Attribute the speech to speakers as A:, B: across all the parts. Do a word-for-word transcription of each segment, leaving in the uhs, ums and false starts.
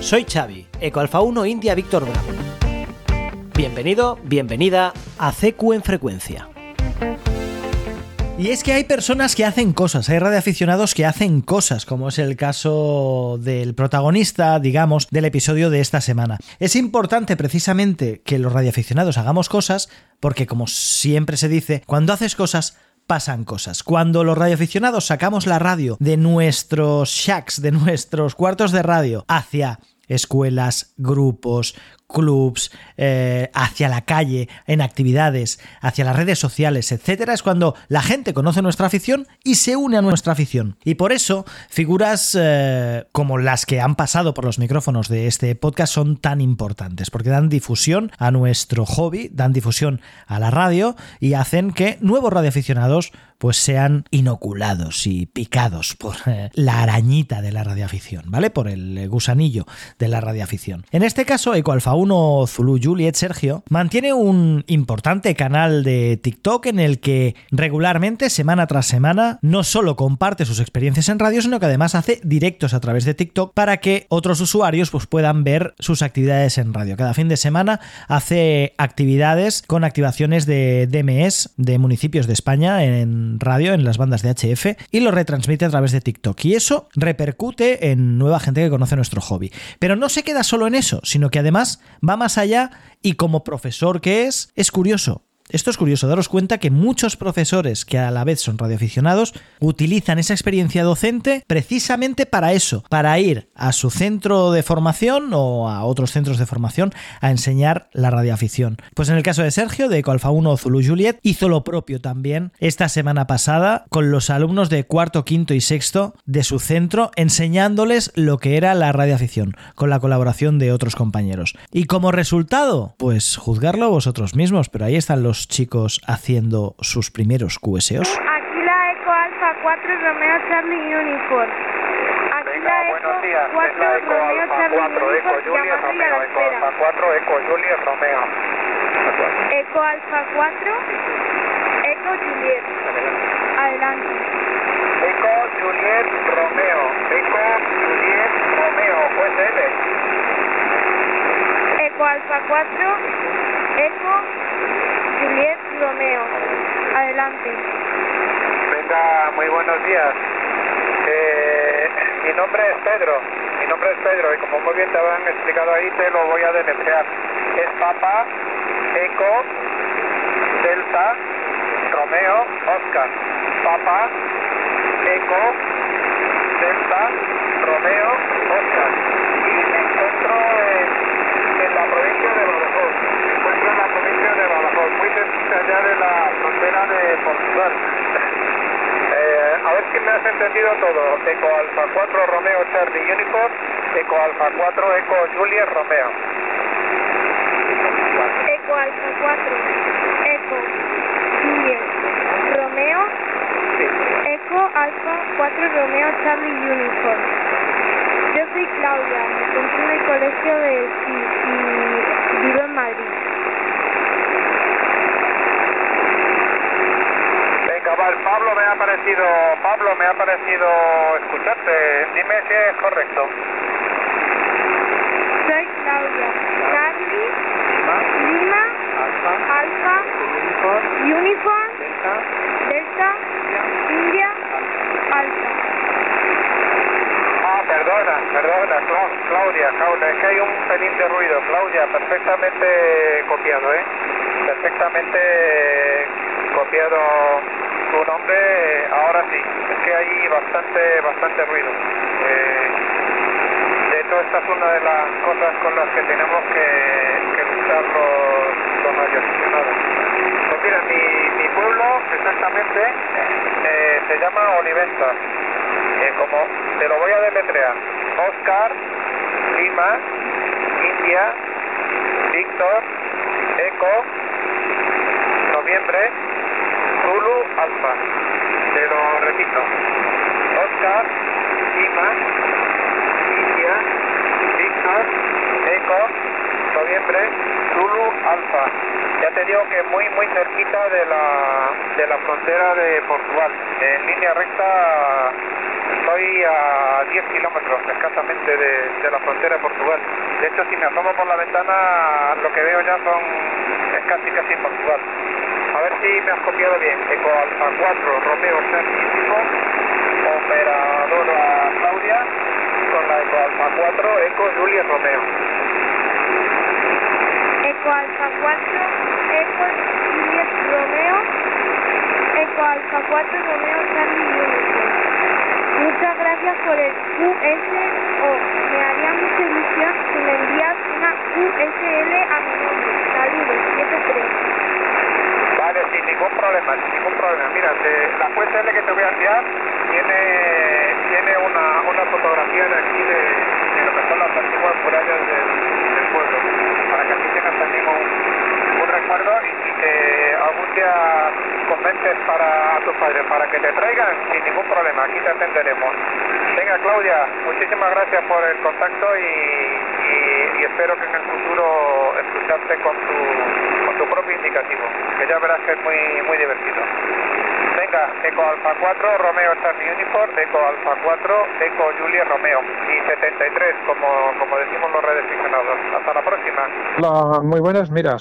A: Soy Xavi, Eco Alfa uno India Víctor Bravo. Bienvenido, bienvenida a C Q en Frecuencia. Y es que hay personas que hacen cosas, hay radioaficionados que hacen cosas, como es el caso del protagonista, digamos, del episodio de esta semana. Es importante precisamente que los radioaficionados hagamos cosas, porque como siempre se dice, cuando haces cosas, pasan cosas. Cuando los radioaficionados sacamos la radio de nuestros shacks, de nuestros cuartos de radio, hacia escuelas, grupos, clubs, eh, hacia la calle, en actividades, hacia las redes sociales, etcétera, es cuando la gente conoce nuestra afición y se une a nuestra afición. Y por eso, figuras eh, como las que han pasado por los micrófonos de este podcast son tan importantes, porque dan difusión a nuestro hobby, dan difusión a la radio y hacen que nuevos radioaficionados pues sean inoculados y picados por eh, la arañita de la radioafición, ¿vale? Por el gusanillo de la radioafición. En este caso, Eco Alfa uno Zulu Juliet Sergio mantiene un importante canal de TikTok en el que regularmente, semana tras semana, no solo comparte sus experiencias en radio, sino que además hace directos a través de TikTok para que otros usuarios pues, puedan ver sus actividades en radio. Cada fin de semana hace actividades con activaciones de D M S de municipios de España en radio, en las bandas de H F, y lo retransmite a través de TikTok. Y eso repercute en nueva gente que conoce nuestro hobby. Pero no se queda solo en eso, sino que además va más allá y como profesor que es, es curioso. Esto es curioso, daros cuenta que muchos profesores que a la vez son radioaficionados utilizan esa experiencia docente precisamente para eso, para ir a su centro de formación o a otros centros de formación a enseñar la radioafición. Pues en el caso de Sergio, de Eco Alfa uno Zulu Juliet, hizo lo propio también esta semana pasada con los alumnos de cuarto, quinto y sexto de su centro, enseñándoles lo que era la radioafición, con la colaboración de otros compañeros. Y como resultado, pues juzgarlo vosotros mismos, pero ahí están los chicos haciendo sus primeros Q S Os.
B: Aquí la Eco Alfa cuatro Romeo Charlie Uniform. Aquí
C: Venga,
B: la Eco
C: buenos días.
B: cuatro
C: Es la Eco
B: Romeo
C: Alfa
B: Charlie
C: cuatro, Eco
B: Uniform,
C: Juliet
B: llamando y a
C: Romeo,
B: la
C: Eco
B: espera.
C: Alfa cuatro, Eco Juliet Romeo.
B: Eco Alfa cuatro, Eco Juliet. Adelante.
C: Eco Juliet Romeo, Eco Juliet Romeo, pues L.
B: Eco Alfa cuatro, Eco Juliet Romeo. Adelante.
C: Venga, muy buenos días. Eh, mi nombre es Pedro, mi nombre es Pedro y como muy bien te habían explicado ahí, te lo voy a deletrear. Es Papa, Eco, Delta, Romeo, Oscar. Papa, Eco, Delta, Romeo, Oscar. Y me encuentro en, en la provincia de Badajoz. Me encuentro en la provincia de Badajoz, muy cerca allá de la frontera de Portugal. eh, a ver si me has entendido todo. Eco Alfa cuatro Romeo Charlie Uniform, Eco Alfa cuatro Eco Juliet Romeo.
B: Eco Alfa cuatro, Eco Juliet Romeo.
C: Sí.
B: Eco Alfa cuatro Romeo Charlie Uniform. Yo soy Claudia, me encuentro en el colegio de S I y vivo en Madrid.
C: Venga, vale, Pablo me ha parecido, Pablo me ha parecido escucharte. Dime si es correcto.
B: Soy Claudia. Charlie, Lima, Alfa, Uniform, Delta, India, Alfa.
C: Ah, perdona, perdona, Cla- Claudia, Claudia, es que hay un pelín de ruido. Claudia, perfectamente copiado, ¿eh? Perfectamente copiado tu nombre, ahora sí. Es que hay bastante, bastante ruido. Eh, de hecho, esta es una de las cosas con las que tenemos que, que luchar los, los radioaficionados. Pues mira, mi, mi pueblo, exactamente, eh, se llama Oliventa. Eh, como te lo voy a deletrear: Oscar, Lima, India, Víctor, Eco, Noviembre, Zulu, Alfa. Te lo repito: Oscar, Lima, India, Víctor, Eco, Noviembre, Zulu, Alfa. Ya te digo que muy muy cerquita de la de la frontera de Portugal. En línea recta estoy a diez kilómetros kilómetros escasamente de, de la frontera de Portugal. De hecho, si me asomo por la ventana, lo que veo ya son es casi casi Portugal. A ver si me has copiado bien. Eco Alfa cuatro, Romeo Charlie Uniform, operadora Claudia, con la Eco Alfa cuatro, Eco Julia Romeo.
B: Eco Alfa cuatro, Eco Juliet Romeo, Eco Alfa cuatro, Romeo Charlie Uniform. Muchas gracias por el U S O. Me haría mucha ilusión si me envías una U S L a mi nombre. Saludos, siete tres.
C: Vale, sin ningún problema, sin ningún problema. Mira, te, la U S L que te voy a enviar tiene, tiene una, una fotografía de aquí de, de lo que son las antiguas murallas del, del pueblo, para que así tengas también un, un recuerdo y, y que algún día convences para a tus padres para que te traigan, sin ningún problema, aquí te atenderemos. Venga, Claudia, muchísimas gracias por el contacto y, y, y espero que en el futuro escucharte con tu, con tu propio indicativo, que ya verás que es muy, muy divertido. Venga, Eco Alfa cuatro, Romeo Charlie Uniform, Eco Alfa cuatro, Eco Julia Romeo y setenta y tres, como, como decimos los radioaficionados. Hasta la próxima.
D: Hola, muy buenas. Mira,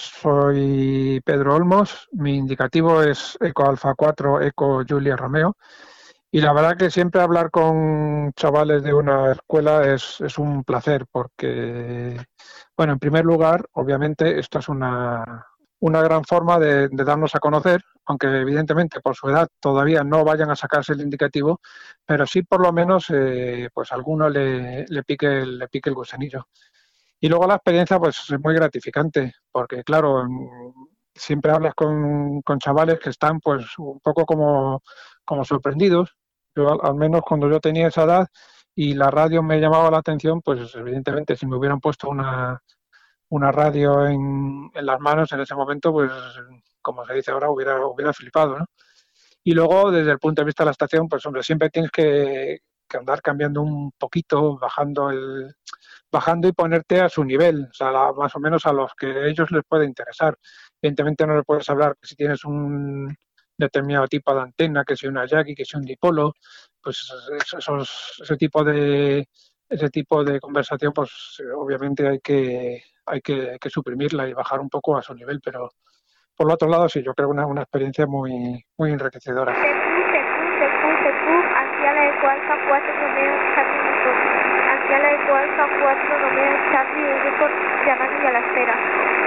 D: soy Pedro Olmos. Mi indicativo es Eco Alfa cuatro, Eco Julia Romeo. Y la verdad que siempre hablar con chavales de una escuela es, es un placer porque, bueno, en primer lugar, obviamente, esto es una, una gran forma de, de darnos a conocer, aunque evidentemente por su edad todavía no vayan a sacarse el indicativo, pero sí por lo menos eh, pues a alguno le, le, pique el, le pique el gusanillo. Y luego la experiencia pues es muy gratificante, porque claro, siempre hablas con, con chavales que están pues un poco como, como sorprendidos. Yo al, al menos cuando yo tenía esa edad y la radio me llamaba la atención, pues evidentemente si me hubieran puesto una, una radio en, en las manos en ese momento, pues como se dice ahora, hubiera, hubiera flipado, ¿no? Y luego desde el punto de vista de la estación, pues hombre, siempre tienes que, que andar cambiando un poquito, bajando el bajando y ponerte a su nivel, o sea, la, más o menos a los que a ellos les puede interesar. Evidentemente no les puedes hablar que si tienes un determinado tipo de antena, que si una Yagi, que si un dipolo, pues esos, ese tipo de ese tipo de conversación, pues obviamente hay que hay que, hay que suprimirla y bajar un poco a su nivel, pero por el otro lado sí, yo creo una, una experiencia muy muy enriquecedora.
B: T Q, T Q, T Q, T Q, hacia la Eco Alfa cuatro, Romeo Charlie Uniform. Hacia la Eco Alfa cuatro, Romeo Charlie Uniform, llamando a la espera.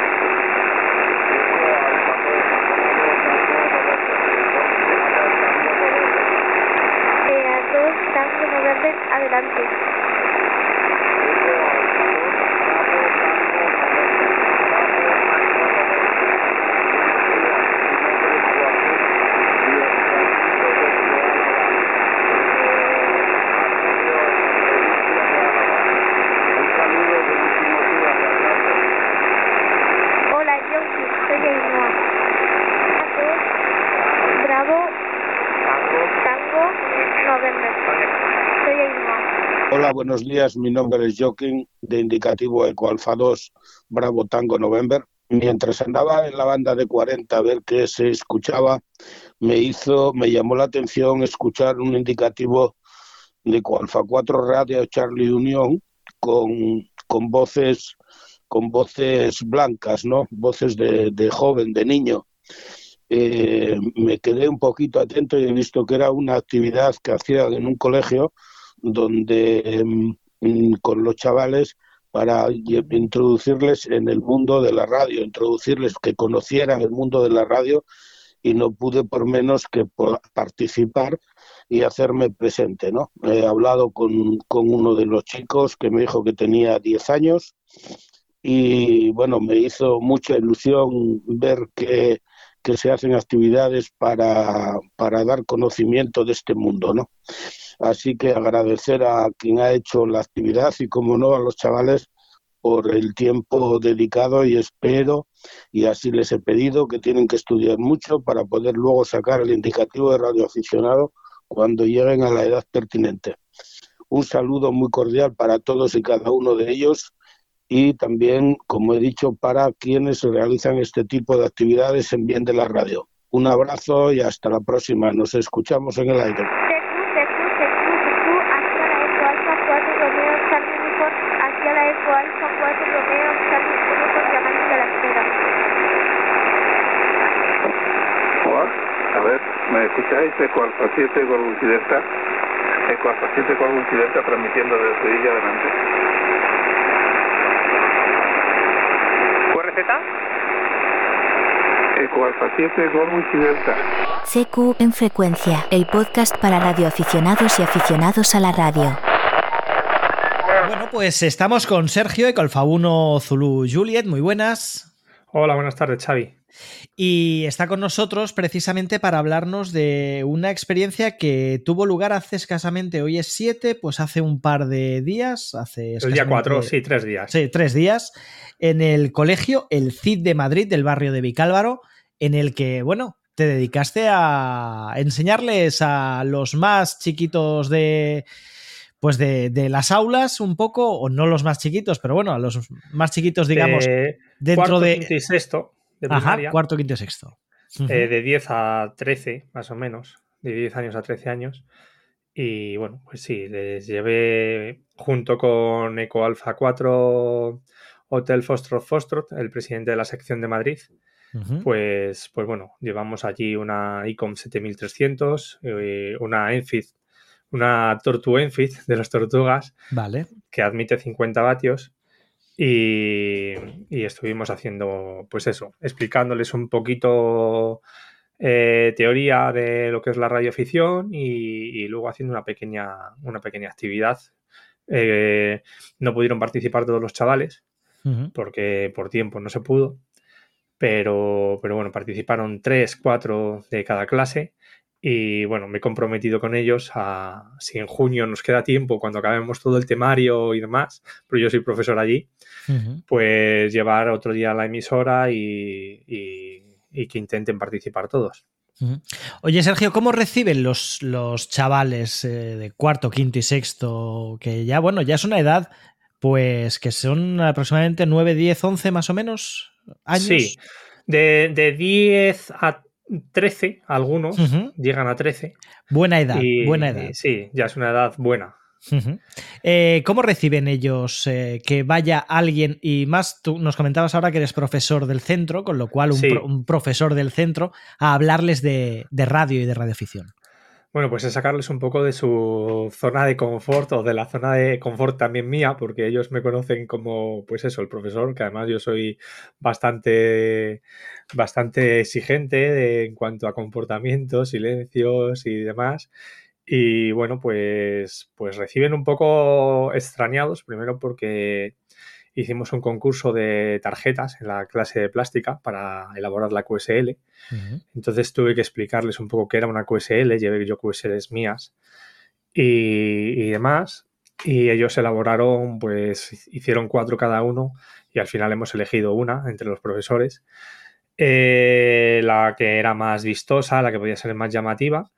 B: E A dos, Tango November, adelante.
E: Hola, buenos días. Mi nombre es Joaquín, de indicativo Eco Alfa dos, Bravo Tango November. Mientras andaba en la banda de cuarenta a ver qué se escuchaba, me hizo, me llamó la atención escuchar un indicativo de Eco Alfa cuatro Radio Charlie Unión con, con voces con voces blancas, ¿no? Voces de, de joven, de niño. Eh, me quedé un poquito atento y he visto que era una actividad que hacían en un colegio donde eh, con los chavales para introducirles en el mundo de la radio, introducirles que conocieran el mundo de la radio, y no pude por menos que por participar y hacerme presente, ¿no? He hablado con, con uno de los chicos que me dijo que tenía diez años y bueno, me hizo mucha ilusión ver que, que se hacen actividades para, para dar conocimiento de este mundo, ¿no? Así que agradecer a quien ha hecho la actividad y, como no, a los chavales por el tiempo dedicado, y espero, y así les he pedido, que tienen que estudiar mucho para poder luego sacar el indicativo de radioaficionado cuando lleguen a la edad pertinente. Un saludo muy cordial para todos y cada uno de ellos, y también, como he dicho, para quienes realizan este tipo de actividades en bien de la radio. Un abrazo y hasta la próxima. Nos escuchamos en el aire.
B: T Q, T Q, T Q, T Q, hacia la Eco Alfa cuatro, la Eco Alfa cuatro Romeo Charlie uno con diamante a la espera.
C: Hola, a ver, ¿me escucháis? Eco Alfa siete, Golfo Delta. Eco Alfa siete, Golfo Delta, transmitiendo desde Sevilla adelante. ¿Q R Z? Eco Alfa siete, Golfo Delta.
F: C Q en frecuencia, el podcast para radioaficionados y aficionados a la radio.
A: Bueno, pues estamos con Sergio, Eco Alfa uno Zulu Juliet, muy buenas.
G: Hola, buenas tardes, Xavi.
A: Y está con nosotros precisamente para hablarnos de una experiencia que tuvo lugar hace escasamente, hoy es siete, pues hace un par de días, hace
G: El día cuatro, sí, tres días.
A: Sí, tres días, en el colegio El Cid de Madrid, del barrio de Vicálvaro, en el que, bueno, te dedicaste a enseñarles a los más chiquitos de... Pues de, de las aulas un poco, o no los más chiquitos, pero bueno, a los más chiquitos, digamos,
G: de
A: dentro
G: cuarto,
A: de...
G: quinto y sexto de
A: Ajá,
G: primaria.
A: cuarto, quinto y sexto. Uh-huh.
G: eh, de diez a trece, más o menos. De diez años a trece años. Y bueno, pues sí, les llevé junto con Eco Alfa cuatro Hotel Foxtrot Foxtrot, el presidente de la sección de Madrid. Uh-huh. Pues, pues bueno, llevamos allí una ICOM siete mil trescientos, eh, una Enfid, una Tortu Enfid de las tortugas,
A: vale,
G: que admite cincuenta vatios y, y estuvimos haciendo, pues eso, explicándoles un poquito eh, teoría de lo que es la radioafición y, y luego haciendo una pequeña, una pequeña actividad. Eh, no pudieron participar todos los chavales, uh-huh, porque por tiempo no se pudo, pero, pero bueno, participaron tres, cuatro de cada clase. Y bueno, me he comprometido con ellos a, si en junio nos queda tiempo, cuando acabemos todo el temario y demás, pero yo soy profesor allí, uh-huh, pues llevar otro día a la emisora y, y, y que intenten participar todos.
A: Uh-huh. Oye, Sergio, ¿cómo reciben los, los chavales eh, de cuarto, quinto y sexto? Que ya, bueno, ya es una edad, pues que son aproximadamente nueve, diez, once más o menos años.
G: Sí, de, de diez a trece, algunos uh-huh, llegan a trece.
A: Buena edad,
G: y,
A: buena edad.
G: Y sí, ya es una edad buena.
A: Uh-huh. Eh, ¿Cómo reciben ellos eh, que vaya alguien, y más tú nos comentabas ahora que eres profesor del centro, con lo cual un,
G: sí.
A: pro, un profesor del centro, a hablarles de, de radio y de radioafición?
G: Bueno, pues es sacarles un poco de su zona de confort o de la zona de confort también mía, porque ellos me conocen como, pues eso, el profesor, que además yo soy bastante, bastante exigente de, en cuanto a comportamiento, silencios y demás. Y bueno, pues, pues reciben un poco extrañados, primero porque hicimos un concurso de tarjetas en la clase de plástica para elaborar la Q S L. Uh-huh. Entonces tuve que explicarles un poco qué era una Q S L, llevé yo Q S Ls mías y, y demás. Y ellos elaboraron, pues hicieron cuatro cada uno y al final hemos elegido una entre los profesores. Eh, la que era más vistosa, la que podía ser más llamativa.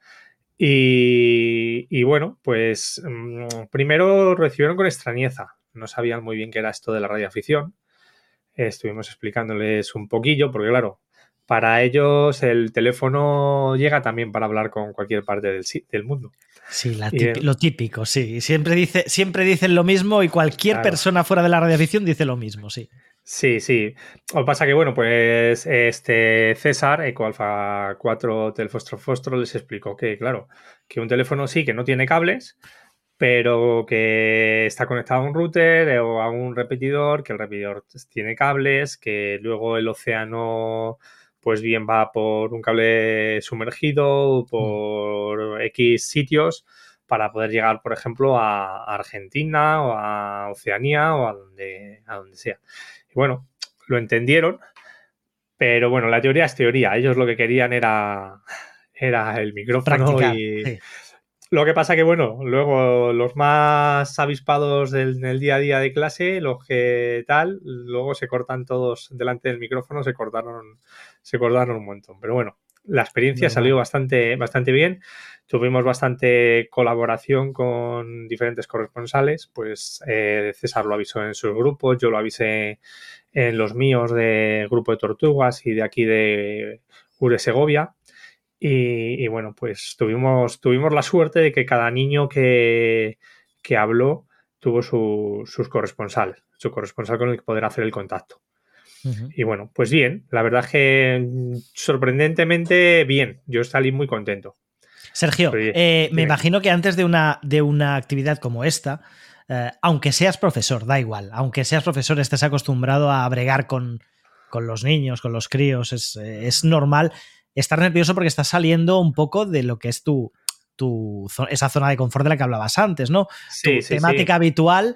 G: Y, y bueno, pues mmm, primero recibieron con extrañeza. No sabían muy bien qué era esto de la radioafición. Eh, estuvimos explicándoles un poquillo, porque claro, para ellos el teléfono llega también para hablar con cualquier parte del, del mundo.
A: Sí, la típico, lo típico, sí. Siempre, dice, siempre dicen lo mismo y cualquier claro. persona fuera de la radioafición dice lo mismo, sí.
G: Sí, sí. Lo que pasa que, bueno, pues este César, Eco Alfa cuatro Hotel Foxtrot Foxtrot, les explicó que, claro, que un teléfono sí que no tiene cables, pero que está conectado a un router o a un repetidor, que el repetidor tiene cables, que luego el océano pues bien va por un cable sumergido, por X sitios, para poder llegar, por ejemplo, a Argentina o a Oceanía o a donde, a donde sea. Y bueno, lo entendieron, pero bueno, la teoría es teoría. Ellos lo que querían era, era el micrófono.
A: Practicar,
G: y...
A: sí.
G: Lo que pasa que, bueno, luego los más avispados del, del día a día de clase, los que tal, luego se cortan todos delante del micrófono, se cortaron, se cortaron un montón. Pero bueno, la experiencia no, salió no. bastante, bastante bien. Tuvimos bastante colaboración con diferentes corresponsales. Pues eh, César lo avisó en sus grupos, yo lo avisé en los míos de Grupo de Tortugas y de aquí de Ure Segovia. Y, y bueno, pues tuvimos, tuvimos la suerte de que cada niño que, que habló tuvo su, sus corresponsales, su corresponsal con el que poder hacer el contacto. Uh-huh. Y bueno, pues bien, la verdad es que sorprendentemente bien, yo salí muy contento.
A: Sergio, Pero, eh, me imagino que antes de una, de una actividad como esta, eh, aunque seas profesor, da igual, aunque seas profesor, estés acostumbrado a bregar con, con los niños, con los críos, es, es normal estar nervioso porque estás saliendo un poco de lo que es tu, tu esa zona de confort de la que hablabas antes, ¿no?
G: Sí,
A: tu
G: sí,
A: temática
G: sí.
A: habitual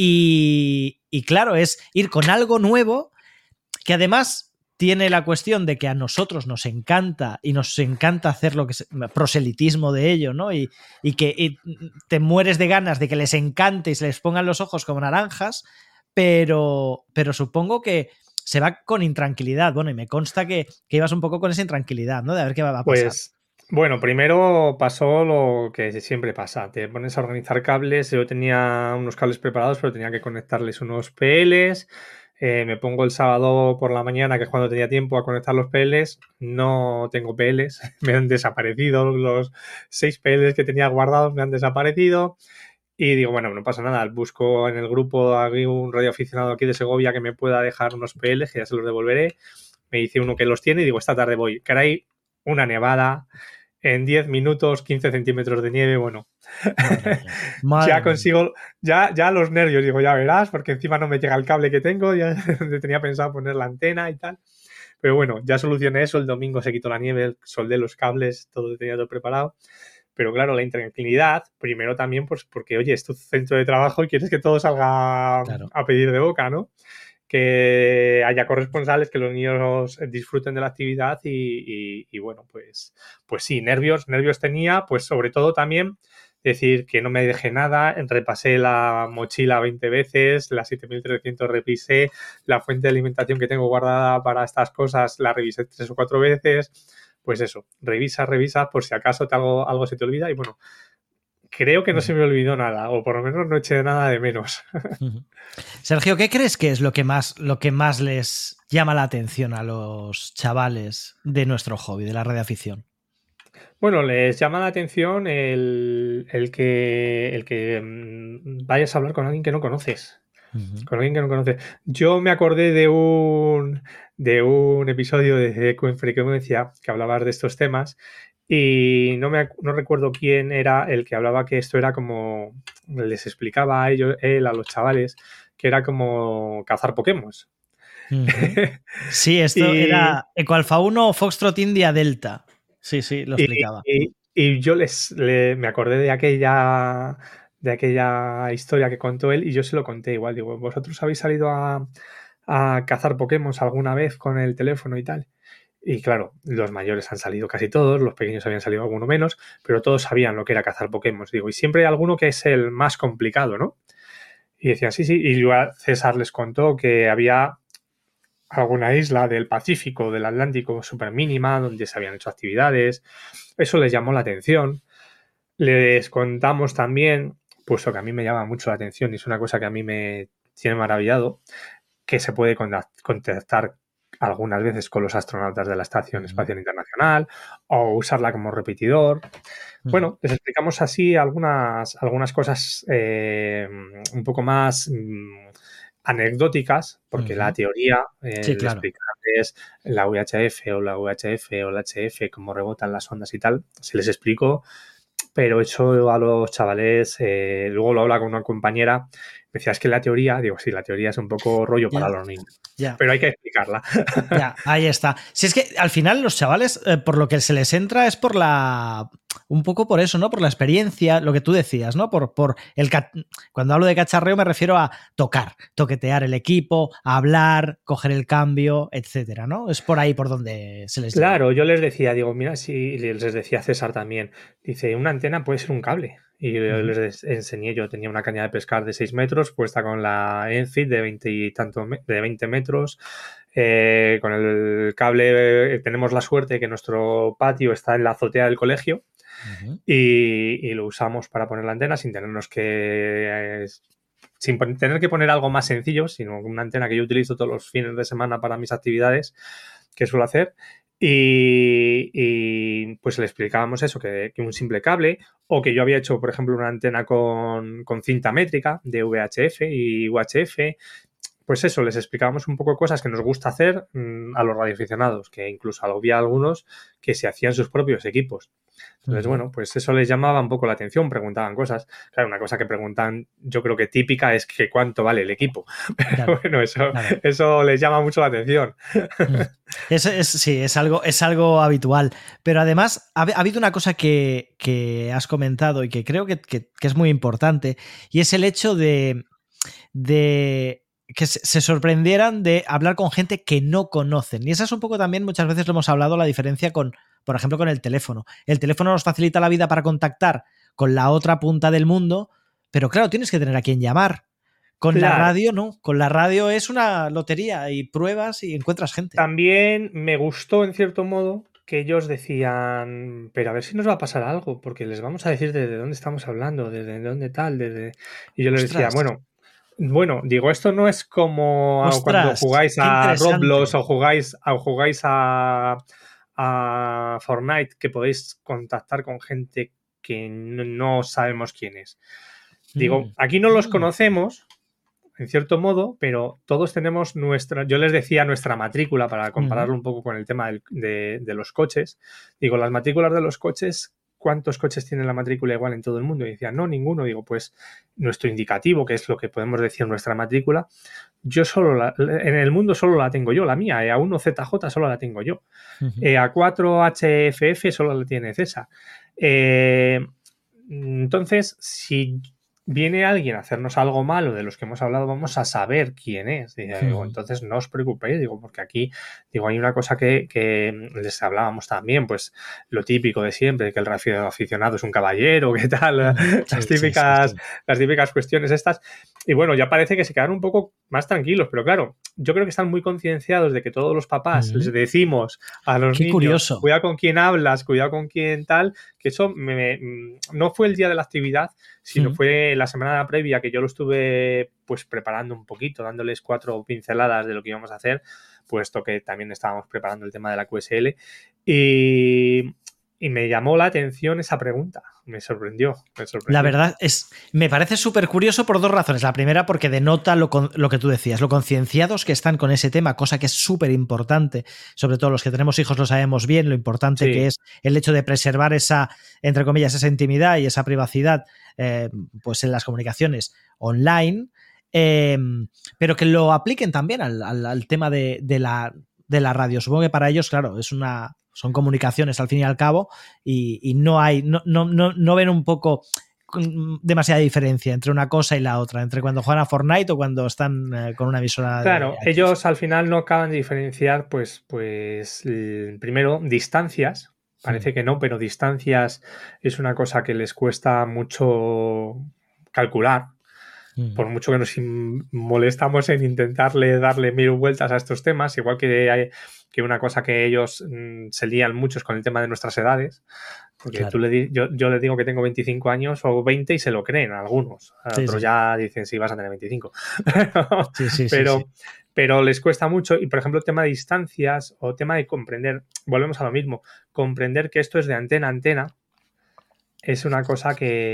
A: y, y claro, es ir con algo nuevo que además tiene la cuestión de que a nosotros nos encanta y nos encanta hacer lo que es proselitismo de ello, ¿no? Y, y que y te mueres de ganas de que les encante y se les pongan los ojos como naranjas, pero, pero supongo que se va con intranquilidad. Bueno, y me consta que, que ibas un poco con esa intranquilidad, ¿no? De a ver qué va a pasar.
G: Pues, bueno, primero pasó lo que siempre pasa. Te pones a organizar cables. Yo tenía unos cables preparados, pero tenía que conectarles unos P Ls. Eh, me pongo el sábado por la mañana, que es cuando tenía tiempo, a conectar los P Ls. No tengo P Ls. Me han desaparecido los seis P Ls que tenía guardados, me han desaparecido. Y digo, bueno, no pasa nada. Busco en el grupo aquí un radioaficionado aquí de Segovia que me pueda dejar unos P Ls, que ya se los devolveré. Me dice uno que los tiene y digo, esta tarde voy. Caray, una nevada en diez minutos, quince centímetros de nieve, bueno.
A: Madre mía. Madre
G: ya consigo, ya, ya los nervios, digo, ya verás, porque encima no me llega el cable que tengo, ya tenía pensado poner la antena y tal. Pero bueno, ya solucioné eso, el domingo se quitó la nieve, soldé los cables, todo tenía todo preparado. Pero claro, la intranquilidad, primero también pues porque, oye, es tu centro de trabajo y quieres que todo salga claro. a pedir de boca, ¿no? Que haya corresponsales, que los niños disfruten de la actividad y, y, y bueno, pues, pues sí, nervios, nervios tenía, pues sobre todo también decir que no me dejé nada, repasé la mochila veinte veces, las siete mil trescientos revisé, la fuente de alimentación que tengo guardada para estas cosas la revisé tres o cuatro veces, pues eso, revisa, revisa, por si acaso te algo, algo se te olvida y bueno, creo que no se me olvidó nada, o por lo menos no eché nada de menos.
A: Sergio, ¿qué crees que es lo que más, lo que más les llama la atención a los chavales de nuestro hobby, de la radioafición?
G: Bueno, les llama la atención el, el, que, el que vayas a hablar con alguien que no conoces. Uh-huh. Con alguien que no conoces. Yo me acordé de un, de un episodio de Eco en Frecuencia que hablabas de estos temas. Y no, me, no recuerdo quién era el que hablaba que esto era como, les explicaba a ellos, él, a los chavales, que era como cazar Pokémon.
A: Uh-huh. Sí, esto y, era Eco Alfa uno Foxtrot India Delta. Sí, sí, lo explicaba.
G: Y, y, y yo les, le, me acordé de aquella, de aquella historia que contó él y yo se lo conté igual. Digo, ¿vosotros habéis salido a, a cazar Pokémon alguna vez con el teléfono y tal? Y claro, los mayores han salido casi todos, los pequeños habían salido alguno menos, pero todos sabían lo que era cazar Pokémon. Digo, y siempre hay alguno que es el más complicado, ¿no? Y decían, sí, sí. Y César les contó que había alguna isla del Pacífico, del Atlántico, súper mínima, donde se habían hecho actividades. Eso les llamó la atención. Les contamos también, puesto que a mí me llama mucho la atención y es una cosa que a mí me tiene maravillado, que se puede contactar algunas veces con los astronautas de la Estación Espacial Internacional o usarla como repetidor. Bueno, les explicamos así algunas, algunas cosas eh, un poco más mmm, anecdóticas, porque uh-huh. la teoría, eh,
A: sí, claro.
G: explicarles la U H F o la U H F o la H F, cómo rebotan las ondas y tal, se les explicó, pero eso a los chavales, eh, luego lo habla con una compañera, me decía, es que la teoría, digo, sí, la teoría es un poco rollo
A: ya,
G: para los niños,
A: ya.
G: pero hay que explicarla.
A: Ya, ahí está. Si es que al final los chavales, eh, por lo que se les entra es por la... un poco por eso, ¿no? Por la experiencia, lo que tú decías, ¿no? Por, por el ca... Cuando hablo de cacharreo me refiero a tocar, toquetear el equipo, a hablar, coger el cambio, etcétera, ¿no? Es por ahí por donde se les
G: Claro,
A: lleva.
G: yo les decía, digo, mira, si les decía César también, dice, una antena puede ser un cable. Y uh-huh. les enseñé, yo tenía una caña de pescar de seis metros puesta con la Enfit de veinte y tanto, de veinte metros. Eh, con el cable eh, tenemos la suerte que nuestro patio está en la azotea del colegio uh-huh. y, y lo usamos para poner la antena sin tenernos que... Eh, sin tener que poner algo más sencillo, sino una antena que yo utilizo todos los fines de semana para mis actividades que suelo hacer. Y, y, pues le explicábamos eso, que, que un simple cable, o que yo había hecho, por ejemplo, una antena con, con cinta métrica de V H F y U H F. Pues eso, les explicábamos un poco cosas que nos gusta hacer mmm, a los radioaficionados, que incluso había algunos que se hacían sus propios equipos. Entonces, uh-huh. bueno, pues eso les llamaba un poco la atención, preguntaban cosas. Claro, una cosa que preguntan, yo creo que típica, es que cuánto vale el equipo. Pero claro, bueno, eso, claro. eso les llama mucho la atención.
A: Es, es, sí, es algo, es algo habitual. Pero además, ha, ha habido una cosa que, que has comentado y que creo que, que, que es muy importante, y es el hecho de... de que se sorprendieran de hablar con gente que no conocen. Y esa es un poco también, muchas veces lo hemos hablado, la diferencia con, por ejemplo, con el teléfono. El teléfono nos facilita la vida para contactar con la otra punta del mundo, pero claro, tienes que tener a quien llamar. Con claro. la radio no, con la radio es una lotería y pruebas y encuentras gente.
G: También me gustó, en cierto modo, que ellos decían, pero a ver si nos va a pasar algo, porque les vamos a decir desde dónde estamos hablando, desde dónde tal, desde... Y yo les Ostras. decía, bueno... Bueno, digo, esto no es como Ostras, cuando jugáis a Roblox o jugáis, o jugáis a, a Fortnite, que podéis contactar con gente que no, no sabemos quién es. Digo, mm. aquí no los conocemos, en cierto modo, pero todos tenemos nuestra... Yo les decía nuestra matrícula, para compararlo mm. un poco con el tema del, de, de los coches. Digo, las matrículas de los coches... ¿Cuántos coches tiene la matrícula igual en todo el mundo? Y decían, no, ninguno. Digo, pues nuestro indicativo, que es lo que podemos decir nuestra matrícula, yo solo la, en el mundo solo la tengo yo, la mía. E A uno Z J solo la tengo yo. Uh-huh. E A cuatro H F F solo la tiene César. Eh, entonces, si viene alguien a hacernos algo malo de los que hemos hablado, vamos a saber quién es. Digo, uh-huh. Entonces no os preocupéis, digo, porque aquí digo, hay una cosa que, que les hablábamos también, pues lo típico de siempre, que el radioaficionado es un caballero, qué tal, uh-huh. las, sí, típicas, sí, sí, sí. las típicas cuestiones estas. Y bueno, ya parece que se quedaron un poco más tranquilos, pero claro, yo creo que están muy concienciados de que todos los papás uh-huh. les decimos a los
A: qué
G: niños,
A: curioso.
G: Cuidado con quién hablas, cuidado con quién tal, que eso me, me, no fue el día de la actividad, sino uh-huh. fue la semana previa que yo lo estuve pues preparando un poquito, dándoles cuatro pinceladas de lo que íbamos a hacer, puesto que también estábamos preparando el tema de la Q S L, y, y me llamó la atención esa pregunta, me sorprendió, me sorprendió.
A: La verdad es, me parece súper curioso por dos razones. La primera, porque denota lo, lo que tú decías, lo concienciados que están con ese tema, cosa que es súper importante, sobre todo los que tenemos hijos lo sabemos bien, lo importante sí. que es el hecho de preservar esa, entre comillas, esa intimidad y esa privacidad eh, pues en las comunicaciones online, eh, pero que lo apliquen también al, al, al tema de, de, la, de la radio. Supongo que para ellos, claro, es una... son comunicaciones al fin y al cabo y, y no hay no, no, no, no ven un poco demasiada diferencia entre una cosa y la otra, entre cuando juegan a Fortnite o cuando están eh, con una emisora.
G: Claro,
A: de
G: ellos al final no acaban de diferenciar pues, pues primero distancias, parece sí. que no, pero distancias es una cosa que les cuesta mucho calcular. Por mucho que nos molestamos en intentarle darle mil vueltas a estos temas, igual que hay que una cosa que ellos mmm, se lían muchos con el tema de nuestras edades, porque claro. tú le di, yo, yo les digo que tengo veinticinco años o veinte y se lo creen algunos, sí, otros sí. ya dicen sí, vas a tener veinticinco. sí, sí, pero, sí, sí. pero les cuesta mucho, y por ejemplo el tema de distancias o tema de comprender, volvemos a lo mismo, comprender que esto es de antena a antena es una cosa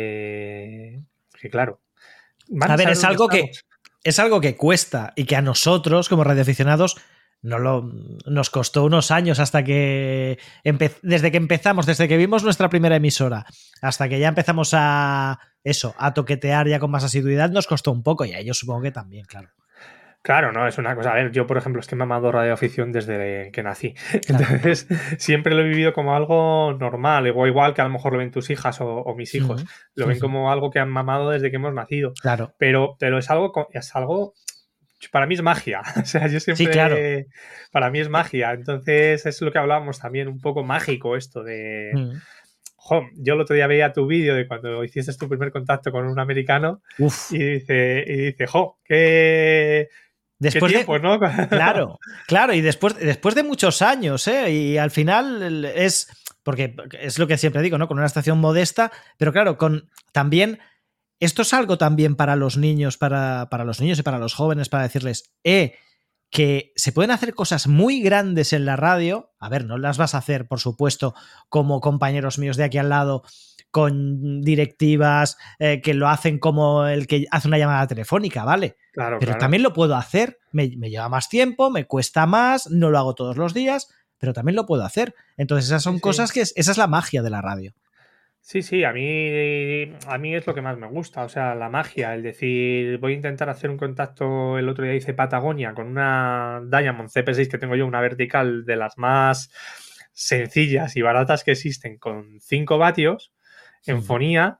G: que, que claro,
A: a, a ver, es algo que es algo que cuesta y que a nosotros como radioaficionados no lo, nos costó unos años hasta que empe- desde que empezamos, desde que vimos nuestra primera emisora hasta que ya empezamos a eso, a toquetear ya con más asiduidad, nos costó un poco, y a ellos supongo que también, claro.
G: Claro, no, es una cosa. A ver, yo, por ejemplo, es que me he amado radioafición desde que nací. Claro. Entonces, siempre lo he vivido como algo normal, igual, igual que a lo mejor lo ven tus hijas o, o mis hijos. Uh-huh. Lo ven uh-huh. como algo que han mamado desde que hemos nacido.
A: Claro.
G: Pero, pero es algo, es algo, para mí es magia. O sea, yo siempre,
A: sí, claro.
G: para mí es magia. Entonces, es lo que hablábamos también, un poco mágico esto de... Uh-huh. Jo, yo el otro día veía tu vídeo de cuando hiciste tu primer contacto con un americano. Uf. y dice, y dice, jo, qué...
A: Después
G: tiempo,
A: de,
G: ¿no?
A: Claro, claro, y después, después de muchos años, ¿eh? Y al final es, porque es lo que siempre digo, ¿no? Con una estación modesta, pero claro, con también, esto es algo también para los niños, para, para los niños y para los jóvenes, para decirles, eh, que se pueden hacer cosas muy grandes en la radio. A ver, no las vas a hacer, por supuesto, como compañeros míos de aquí al lado, con directivas eh, que lo hacen como el que hace una llamada telefónica, ¿vale?
G: Claro,
A: pero
G: claro.
A: también lo puedo hacer. Me, me lleva más tiempo, me cuesta más, no lo hago todos los días, pero también lo puedo hacer. Entonces esas son
G: Sí, sí.
A: cosas que... Es, esa es la magia de la radio.
G: Sí, sí, a mí, a mí es lo que más me gusta, o sea, la magia, el decir, voy a intentar hacer un contacto, el otro día hice Patagonia con una Diamond C P seis que tengo yo, una vertical de las más sencillas y baratas que existen, con cinco vatios en fonía,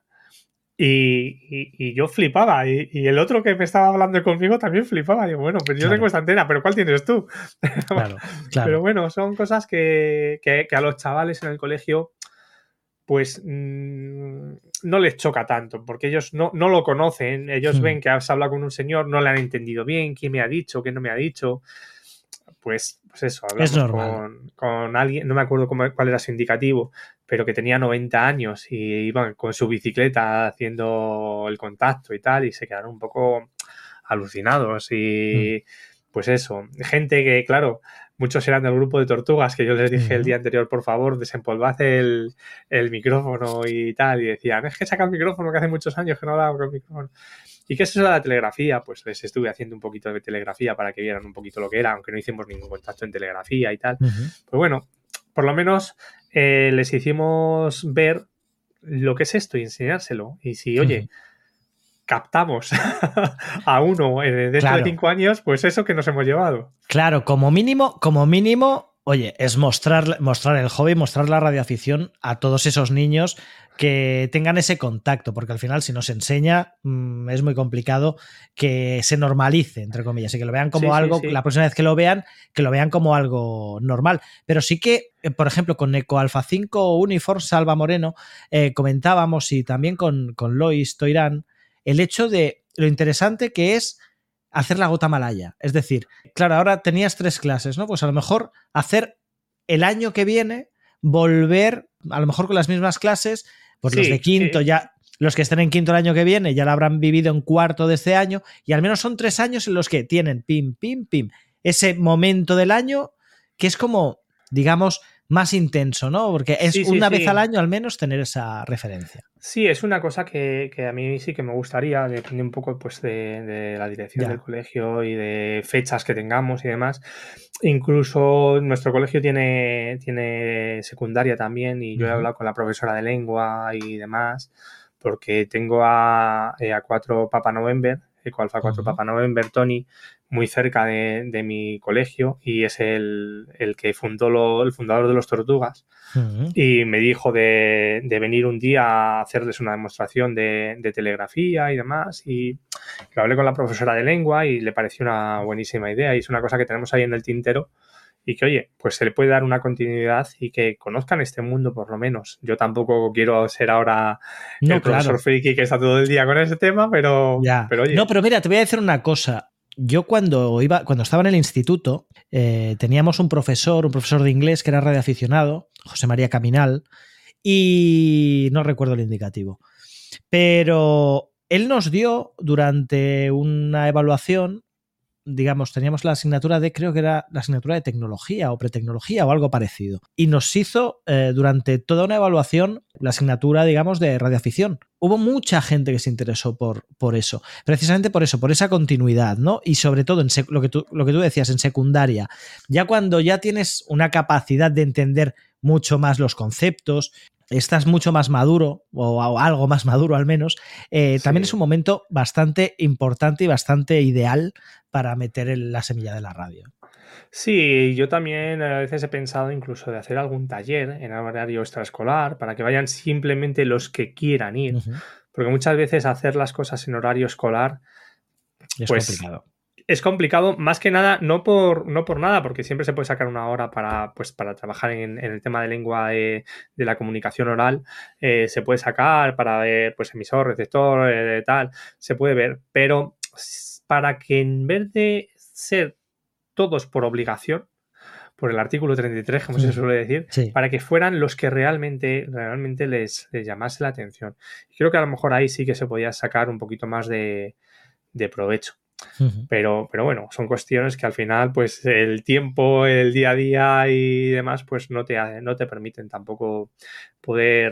G: y, y, y yo flipaba, y, y el otro que me estaba hablando conmigo también flipaba, y digo, bueno, pues yo
A: Claro.
G: tengo esta antena, pero ¿cuál tienes tú?
A: Claro, claro.
G: Pero bueno, son cosas que, que, que a los chavales en el colegio pues mmm, no les choca tanto, porque ellos no, no lo conocen, ellos hmm. ven que has hablado con un señor, no le han entendido bien, quién me ha dicho, quién no me ha dicho, pues, pues eso, hablamos
A: es normal.
G: Con, con alguien, no me acuerdo cómo, cuál era su indicativo, pero que tenía noventa años y iban con su bicicleta haciendo el contacto y tal, y se quedaron un poco alucinados y... Hmm. Pues eso, gente que, claro, muchos eran del grupo de tortugas, que yo les dije uh-huh. el día anterior, por favor, desempolvad el, el micrófono y tal, y decían, es que saca el micrófono, que hace muchos años que no hablaba con el micrófono. ¿Y qué es eso de la telegrafía? Pues les estuve haciendo un poquito de telegrafía para que vieran un poquito lo que era, aunque no hicimos ningún contacto en telegrafía y tal. Uh-huh. Pues bueno, por lo menos eh, les hicimos ver lo que es esto y enseñárselo. Y si, oye... Uh-huh. captamos a uno dentro claro. de cinco años, pues eso que nos hemos llevado.
A: Claro, como mínimo, como mínimo, oye, es mostrar, mostrar el hobby, mostrar la radioafición a todos esos niños que tengan ese contacto, porque al final si no se enseña mmm, es muy complicado que se normalice, entre comillas, y que lo vean como sí, algo, sí, sí. la próxima vez que lo vean, que lo vean como algo normal. Pero sí que, por ejemplo, con Eco Alfa cinco Uniform, Salva Moreno, eh, comentábamos, y también con, con Lois Toirán, el hecho de lo interesante que es hacer la gota malaya. Es decir, claro, ahora tenías tres clases, ¿no? Pues a lo mejor hacer el año que viene, volver, a lo mejor con las mismas clases, pues sí, los de quinto sí. ya, los que estén en quinto el año que viene ya la habrán vivido en cuarto de este año, y al menos son tres años en los que tienen pim, pim, pim, ese momento del año que es como, digamos, más intenso, ¿no? Porque es sí, sí, una sí. vez al año al menos tener esa referencia.
G: Sí, es una cosa que, que a mí sí que me gustaría, depende un poco pues de, de la dirección ya. del colegio y de fechas que tengamos y demás. Incluso nuestro colegio tiene, tiene secundaria también, y yo uh-huh. he hablado con la profesora de lengua y demás, porque tengo a, a cuatro Papa November, Eco Alfa cuatro uh-huh. Papa November, Tony, muy cerca de, de mi colegio, y es el, el que fundó lo, el fundador de los Tortugas. Uh-huh. Y me dijo de, de venir un día a hacerles una demostración de, de telegrafía y demás, y lo hablé con la profesora de lengua y le pareció una buenísima idea, y es una cosa que tenemos ahí en el tintero y que, oye, pues se le puede dar una continuidad y que conozcan este mundo por lo menos. Yo tampoco quiero ser ahora no, el profesor claro. friki que está todo el día con ese tema, pero,
A: ya.
G: pero oye.
A: No, pero mira, te voy a decir una cosa. Yo cuando iba, cuando estaba en el instituto, eh, teníamos un profesor, un profesor de inglés que era radioaficionado, José María Caminal, y no recuerdo el indicativo. Pero él nos dio durante una evaluación, digamos, teníamos la asignatura de, creo que era la asignatura de tecnología o pretecnología o algo parecido. Y nos hizo eh, durante toda una evaluación la asignatura, digamos, de radioafición. Hubo mucha gente que se interesó por, por eso, precisamente por eso, por esa continuidad, ¿no? Y sobre todo, en sec- lo, que tú, lo que tú decías, en secundaria, ya cuando ya tienes una capacidad de entender mucho más los conceptos, estás mucho más maduro, o, o algo más maduro al menos, eh, sí. también es un momento bastante importante y bastante ideal para meter en la semilla de la radio.
G: Sí, yo también a veces he pensado incluso de hacer algún taller en horario extraescolar para que vayan simplemente los que quieran ir, uh-huh. porque muchas veces hacer las cosas en horario escolar
A: es
G: pues,
A: complicado.
G: Es complicado, más que nada, no por, no por nada, porque siempre se puede sacar una hora para, pues, para trabajar en, en el tema de lengua de, de la comunicación oral, eh, se puede sacar para ver pues, emisor, receptor, eh, tal, se puede ver, pero para que en vez de ser todos por obligación, por el artículo treinta y tres, como sí. se suele decir,
A: sí.
G: para que fueran los que realmente, realmente les, les llamase la atención. Y creo que a lo mejor ahí sí que se podía sacar un poquito más de, de provecho. Uh-huh. Pero, pero bueno, son cuestiones que al final, pues el tiempo, el día a día y demás, pues no te, no te permiten tampoco poder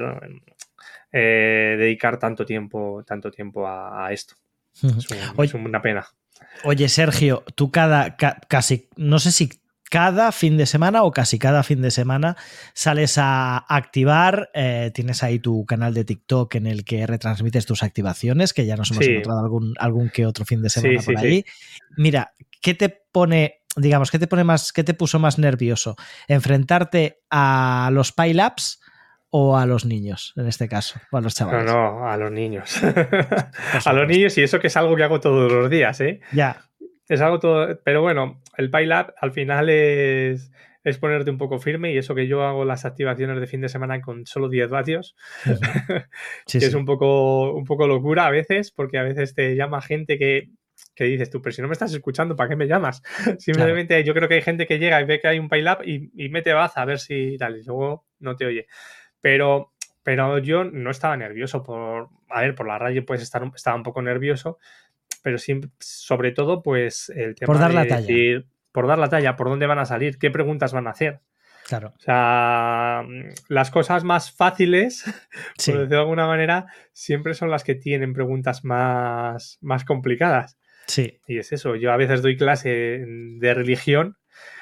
G: eh, dedicar tanto tiempo, tanto tiempo a, a esto. Uh-huh. Es, un,
A: oye,
G: es una pena.
A: Oye, Sergio, tú cada, ca, casi, no sé si cada fin de semana o casi cada fin de semana sales a activar, eh, tienes ahí tu canal de TikTok en el que retransmites tus activaciones, que ya nos hemos sí. encontrado algún, algún que otro fin de semana sí, por sí, ahí. Sí. Mira, ¿qué te pone, digamos, qué te pone más, qué te puso más nervioso? ¿Enfrentarte a los pile-ups o a los niños, en este caso, o a los chavales?
G: No, no, a los niños. A los niños, y eso que es algo que hago todos los días, ¿eh?
A: Ya.
G: Es algo todo, pero bueno, el pile-up al final es, es ponerte un poco firme, y eso que yo hago las activaciones de fin de semana con solo diez vatios, uh-huh. sí, que sí. es un poco, un poco locura a veces, porque a veces te llama gente que, que dices tú, pero si no me estás escuchando, ¿para qué me llamas? Simplemente claro. Yo creo que hay gente que llega y ve que hay un pile-up y, y mete baza a ver si tal, y luego no te oye. Pero, pero yo no estaba nervioso por, a ver, por la radio pues estar, estaba un poco nervioso, pero siempre, sobre todo, pues el tema
A: por dar
G: de
A: la talla.
G: decir, por dar la talla, por dónde van a salir, qué preguntas van a hacer.
A: Claro.
G: O sea, las cosas más fáciles,
A: sí.
G: por decirlo de alguna manera, siempre son las que tienen preguntas más, más complicadas.
A: Sí.
G: Y es eso, yo a veces doy clase de religión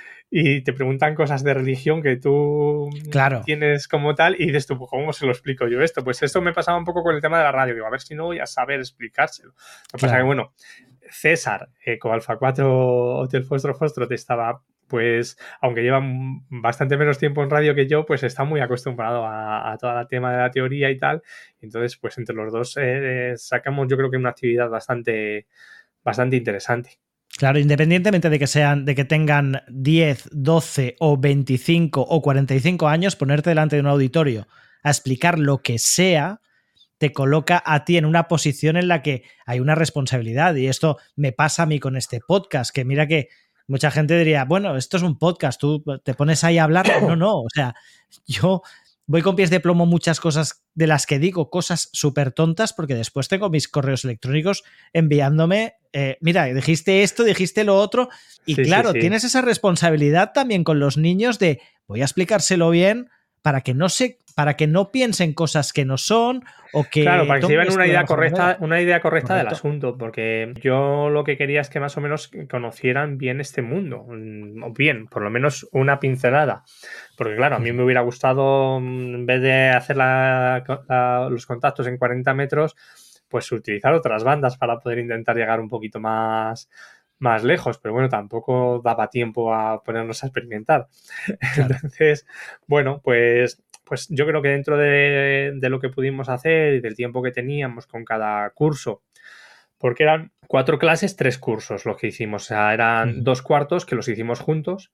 G: y te preguntan cosas de religión que tú
A: claro.
G: tienes como tal y dices tú, ¿cómo se lo explico yo esto? Pues esto me pasaba un poco con el tema de la radio. Digo, a ver si no voy a saber explicárselo. Lo que claro. pasa que, bueno, César, Eco Alfa cuatro Hotel Fostro Fostro, te estaba, pues, aunque lleva bastante menos tiempo en radio que yo, pues está muy acostumbrado a, a todo el tema de la teoría y tal. Entonces, pues entre los dos eh, sacamos, yo creo que una actividad bastante, bastante interesante.
A: Claro, independientemente de que sean, de que tengan diez, doce o veinticinco o cuarenta y cinco años, ponerte delante de un auditorio a explicar lo que sea te coloca a ti en una posición en la que hay una responsabilidad, y esto me pasa a mí con este podcast, que mira que mucha gente diría, bueno, esto es un podcast, tú te pones ahí a hablar. No, no, o sea, yo voy con pies de plomo muchas cosas de las que digo, cosas súper tontas, porque después tengo mis correos electrónicos enviándome, eh, mira, dijiste esto, dijiste lo otro, y sí, claro, sí, sí. tienes esa responsabilidad también con los niños de voy a explicárselo bien para que no se, para que no piensen cosas que no son, o que
G: claro, para que se lleven una idea correcta, una idea correcta Correcto. del asunto, porque yo lo que quería es que más o menos conocieran bien este mundo, o bien, por lo menos una pincelada, porque claro, a mí me hubiera gustado, en vez de hacer la, la, los contactos en cuarenta metros, pues utilizar otras bandas para poder intentar llegar un poquito más más lejos, pero bueno, tampoco daba tiempo a ponernos a experimentar. Claro. Entonces, bueno, pues, pues yo creo que dentro de, de lo que pudimos hacer y del tiempo que teníamos con cada curso, porque eran cuatro clases, tres cursos los que hicimos, o sea, eran uh-huh. dos cuartos que los hicimos juntos,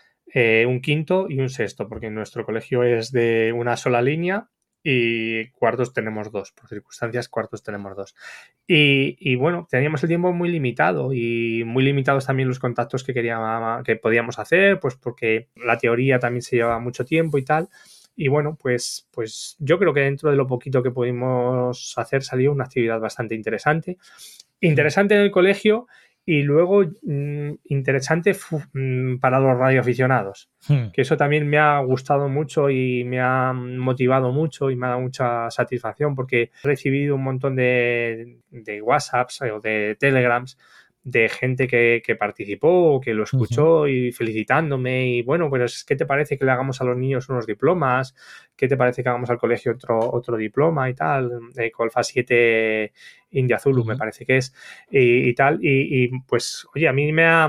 G: eh, un quinto y un sexto, porque nuestro colegio es de una sola línea y cuartos tenemos dos, por circunstancias cuartos tenemos dos. Y, y bueno, teníamos el tiempo muy limitado y muy limitados también los contactos que, queríamos, que podíamos hacer, pues porque la teoría también se llevaba mucho tiempo y tal. Y bueno, pues, pues yo creo que dentro de lo poquito que pudimos hacer salió una actividad bastante interesante. Interesante en el colegio y luego mmm, interesante mmm, para los radioaficionados. Hmm. Que eso también me ha gustado mucho y me ha motivado mucho y me ha dado mucha satisfacción, porque he recibido un montón de, de WhatsApps o de Telegrams de gente que, que participó, que lo escuchó uh-huh. y felicitándome y bueno, pues ¿qué te parece que le hagamos a los niños unos diplomas? ¿Qué te parece que hagamos al colegio otro, otro diploma y tal? Eh, Colfa siete India Zulu uh-huh. me parece que es y, y tal y, y pues oye, a mí me ha,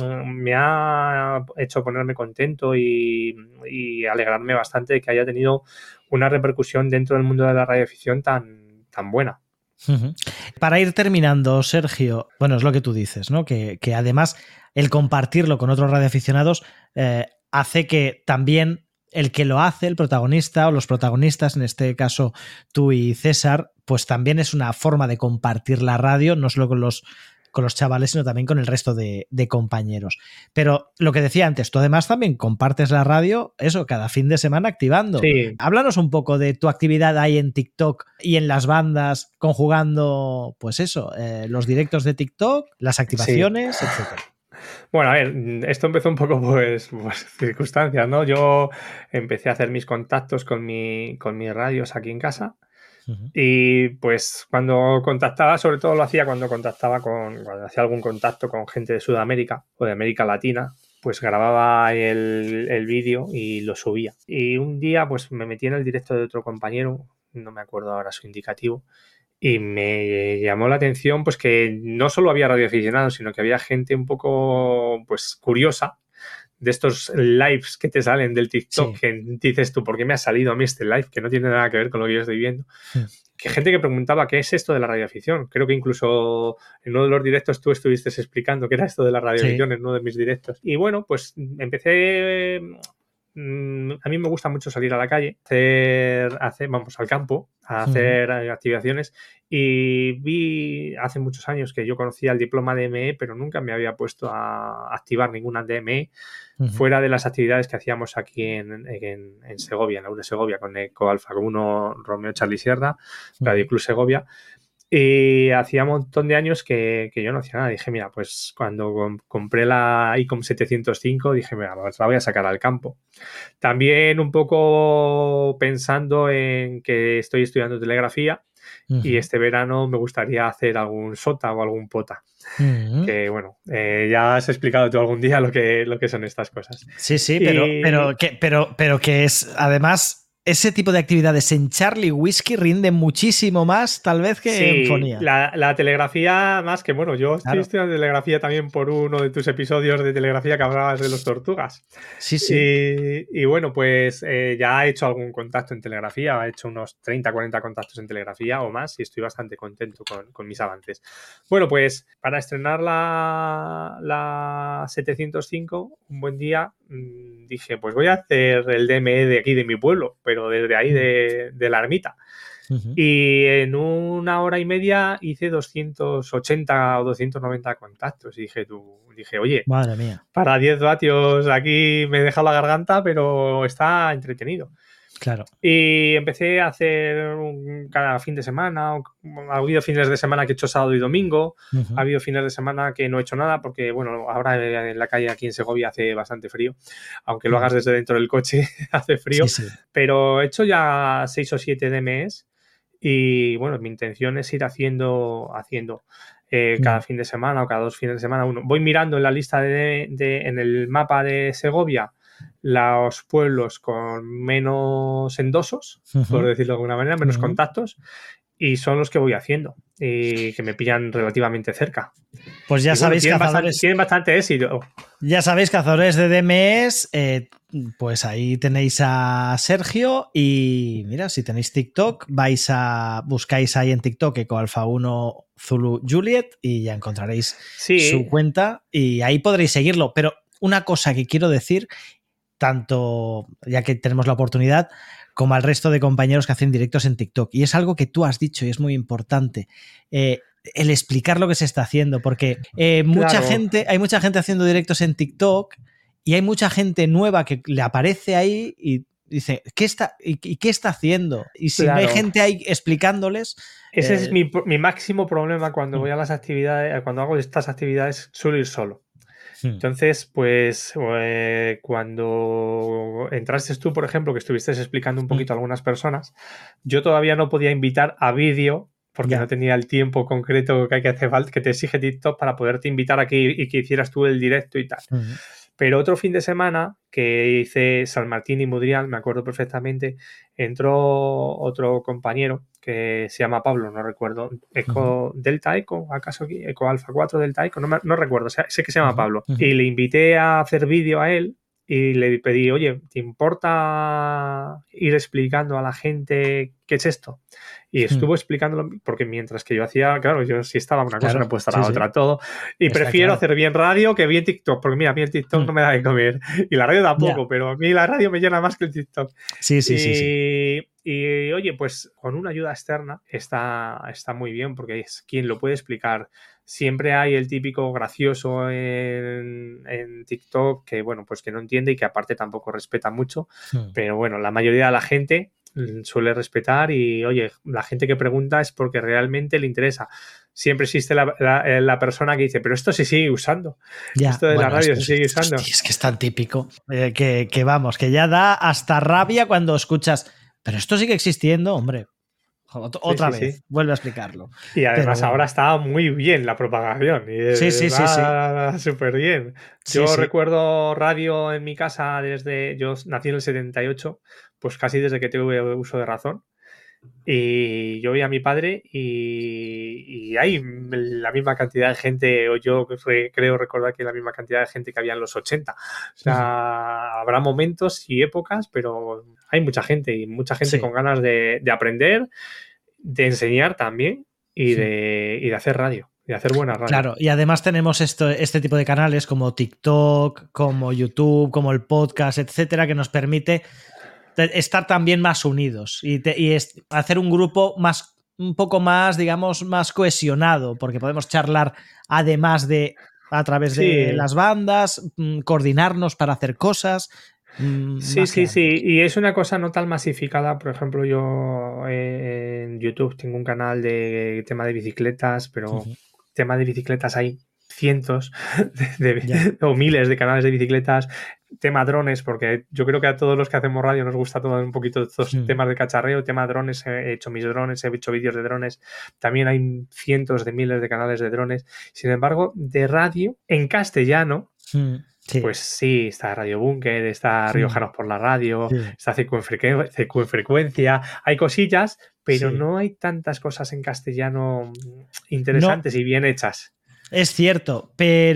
G: me ha hecho ponerme contento y, y alegrarme bastante de que haya tenido una repercusión dentro del mundo de la radioafición tan, tan buena.
A: Uh-huh. Para ir terminando, Sergio, bueno, es lo que tú dices, ¿no? Que, que además el compartirlo con otros radioaficionados eh, hace que también el que lo hace, el protagonista o los protagonistas, en este caso tú y César, pues también es una forma de compartir la radio, no solo con los con los chavales, sino también con el resto de, de compañeros. Pero lo que decía antes, tú además también compartes la radio, eso, cada fin de semana activando.
G: Sí.
A: Háblanos un poco de tu actividad ahí en TikTok y en las bandas, conjugando, pues eso, eh, los directos de TikTok, las activaciones, sí. etcétera.
G: Bueno, a ver, esto empezó un poco pues, pues circunstancias, ¿no? Yo empecé a hacer mis contactos con, mi, con mis radios aquí en casa. Uh-huh. Y pues cuando contactaba, sobre todo lo hacía cuando contactaba con, cuando hacía algún contacto con gente de Sudamérica o de América Latina, pues grababa el, el vídeo y lo subía. Y un día pues me metí en el directo de otro compañero, no me acuerdo ahora su indicativo, y me llamó la atención pues que no solo había radioaficionados, sino que había gente un poco pues curiosa de estos lives que te salen del TikTok, sí. que dices tú, ¿por qué me ha salido a mí este live? Que no tiene nada que ver con lo que yo estoy viendo. Sí. Que gente que preguntaba, ¿qué es esto de la radioafición? Creo que incluso en uno de los directos tú estuviste explicando qué era esto de la radioafición sí. en uno de mis directos. Y bueno, pues empecé... A mí me gusta mucho salir a la calle, hacer, hacer vamos, al campo, a hacer uh-huh. activaciones, y vi hace muchos años que yo conocía el diploma D M E, pero nunca me había puesto a activar ninguna D M E uh-huh. fuera de las actividades que hacíamos aquí en, en, en Segovia, en la U de Segovia, con Eco Alfa uno, Romeo Charlie Sierra, uh-huh. Radio Club Segovia. Y hacía un montón de años que, que yo no hacía nada. Dije, mira, pues cuando com- compré la I C O M setecientos cinco, dije, mira, pues la voy a sacar al campo. También un poco pensando en que estoy estudiando telegrafía uh-huh. y este verano me gustaría hacer algún SOTA o algún POTA. Uh-huh. Que bueno, eh, ya has explicado tú algún día lo que, lo que son estas cosas.
A: Sí, sí, pero, y... pero, que, pero, pero que es además... Ese tipo de actividades en Charlie Whiskey rinde muchísimo más, tal vez, que
G: sí,
A: en Fonía.
G: La, la telegrafía, más que bueno, yo estoy claro. estudiando telegrafía también por uno de tus episodios de telegrafía que hablabas de los tortugas.
A: Sí, sí.
G: Y, y bueno, pues eh, ya he hecho algún contacto en telegrafía, he hecho unos treinta, cuarenta contactos en telegrafía o más y estoy bastante contento con, con mis avances. Bueno, pues para estrenar la, la setecientos cinco, un buen día mmm, dije, pues voy a hacer el D M E de aquí de mi pueblo, pero desde ahí de, de la ermita. Uh-huh. Y en una hora y media hice doscientos ochenta o doscientos noventa contactos. Y dije, tú, dije, oye,
A: madre mía,
G: para diez vatios aquí me deja la garganta, pero está entretenido.
A: Claro.
G: Y empecé a hacer un, cada fin de semana. Ha habido fines de semana que he hecho sábado y domingo. Uh-huh. Ha habido fines de semana que no he hecho nada porque, bueno, ahora en la calle aquí en Segovia hace bastante frío. Aunque lo hagas desde dentro del coche, hace frío. Sí, sí. Pero he hecho ya seis o siete D M Es. Y, bueno, mi intención es ir haciendo, haciendo eh, cada uh-huh. fin de semana o cada dos fines de semana uno. Voy mirando en la lista de, de en el mapa de Segovia los pueblos con menos endosos, uh-huh. por decirlo de alguna manera, menos uh-huh. contactos, y son los que voy haciendo y que me pillan relativamente cerca.
A: Pues ya
G: y
A: sabéis,
G: bueno, tienen,
A: cazadores,
G: bastante, tienen bastante éxito.
A: Ya sabéis, cazadores de D M Es, eh, pues ahí tenéis a Sergio y mira, si tenéis TikTok, vais a buscáis ahí en TikTok Eco Alfa uno Zulu Juliet y ya encontraréis sí. su cuenta y ahí podréis seguirlo. Pero una cosa que quiero decir, tanto ya que tenemos la oportunidad, como al resto de compañeros que hacen directos en TikTok. Y es algo que tú has dicho y es muy importante. Eh, el explicar lo que se está haciendo, porque eh, mucha claro. gente, hay mucha gente haciendo directos en TikTok y hay mucha gente nueva que le aparece ahí y dice, ¿qué está, y, y qué está haciendo? Y si claro. no hay gente ahí explicándoles...
G: Ese
A: eh,
G: es mi, mi máximo problema cuando voy a las actividades, cuando hago estas actividades, suelo ir solo. Entonces, pues eh, cuando entraste tú, por ejemplo, que estuviste explicando un poquito a algunas personas, yo todavía no podía invitar a vídeo porque ya. no tenía el tiempo concreto que hay que hacer falta, que te exige TikTok para poderte invitar aquí y que hicieras tú el directo y tal. Uh-huh. Pero otro fin de semana que hice San Martín y Mudrial, me acuerdo perfectamente, entró otro compañero que se llama Pablo, no recuerdo, Eco uh-huh. Delta Eco, ¿acaso aquí? Eco Alfa cuatro Delta Eco, no, me, no recuerdo, sé que se llama uh-huh. Pablo. Uh-huh. Y le invité a hacer vídeo a él y le pedí, oye, ¿te importa ir explicando a la gente qué es esto? Y estuvo hmm. explicándolo, porque mientras que yo hacía, claro, yo si estaba una cosa, claro, no puedo estar sí, a otra, sí. todo. Y está prefiero claro. hacer bien radio que bien TikTok, porque mira, a mí el TikTok hmm. no me da de comer. Y la radio tampoco, yeah. pero a mí la radio me llena más que el TikTok.
A: Sí, sí,
G: y,
A: sí, sí.
G: Y oye, pues con una ayuda externa está, está muy bien porque es quien lo puede explicar. Siempre hay el típico gracioso en, en TikTok que, bueno, pues que no entiende y que aparte tampoco respeta mucho. Sí. Pero bueno, la mayoría de la gente suele respetar y, oye, la gente que pregunta es porque realmente le interesa. Siempre existe la, la, la persona que dice, pero esto se sigue usando. Ya, esto de bueno, la radio se sigue
A: es,
G: usando.
A: Hostia, es que es tan típico eh, que, que vamos, que ya da hasta rabia cuando escuchas, pero esto sigue existiendo, hombre. Otra sí, sí, vez, sí. Vuelve a explicarlo.
G: Y además
A: Pero,
G: ahora está muy bien la propagación. Y
A: sí, sí, sí, sí.
G: Súper bien. Yo sí, sí. recuerdo radio en mi casa desde... Yo nací en el setenta y ocho, pues casi desde que tuve uso de razón. Y yo vi a mi padre y, y hay la misma cantidad de gente, o yo creo recordar que la misma cantidad de gente que había en los ochenta. O sea, uh-huh. habrá momentos y épocas, pero hay mucha gente y mucha gente sí. con ganas de, de aprender, de enseñar también y, sí. de, y de hacer radio. Y hacer buena radio.
A: Claro, y además tenemos esto, este tipo de canales como TikTok, como YouTube, como el podcast, etcétera, que nos permite estar también más unidos y, te, y es hacer un grupo más, un poco más, digamos, más cohesionado, porque podemos charlar además de a través sí. de las bandas, coordinarnos para hacer cosas.
G: Sí, sí, sí, y es una cosa no tan masificada. Por ejemplo, yo eh, en YouTube tengo un canal de tema de bicicletas, pero uh-huh. tema de bicicletas hay cientos de, de, o miles de canales de bicicletas. Tema drones, porque yo creo que a todos los que hacemos radio nos gusta todo un poquito estos sí. temas de cacharreo. Tema drones, he hecho mis drones, he hecho vídeos de drones. También hay cientos de miles de canales de drones. Sin embargo, de radio en castellano, sí. Sí. pues sí, está Radio Búnker, está sí. Riojanos por la Radio, sí. está C Q en, frecu- C Q en Frecuencia. Hay cosillas, pero sí. no hay tantas cosas en castellano interesantes no. y bien hechas.
A: Es cierto,